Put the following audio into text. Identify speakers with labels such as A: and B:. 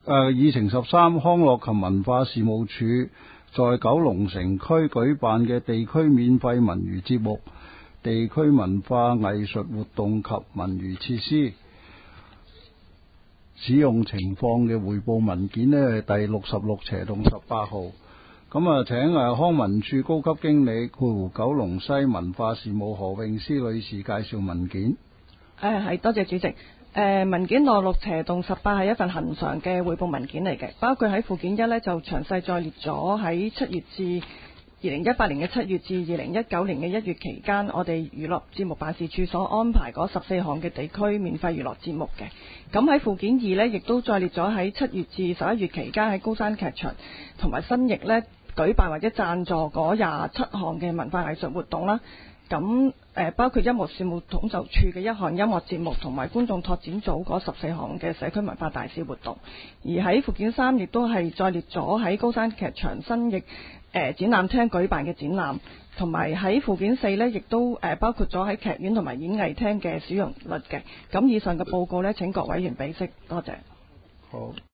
A: 議程13康樂及文化事務署在九龍城區舉辦嘅地區免費文娛節目、地區文化藝術活動及文娛設施使用情況嘅匯報文件呢，係第66/18號。咁請康文署高級經理九龍西文化事務何詠詩女士介紹文件。
B: 係，多謝主席。文件66/18係一份恆常嘅匯報文件嚟嘅，包括喺附件1呢，就詳細載列咗喺2018年7月至2019年嘅1月期間，我哋娛樂節目辦事處所安排嗰14項嘅地區免費娛樂節目嘅。咁喺附件2呢，亦都載列咗喺7月至11月期間喺高山劇場同埋新翼呢舉辦或者贊助嗰27項嘅文化藝術活動啦。咁包括音樂事務統籌處嘅1項音樂節目同埋觀眾拓展組嗰14項嘅社區文化大使活動。而喺附件3亦都係載列咗喺高山劇場新翼展覽廳舉辦嘅展覽，同埋喺附件4呢亦都包括咗喺劇院同埋演藝廳嘅使用率嘅。咁以上嘅報告呢，請各委員備悉，多謝。
A: 好。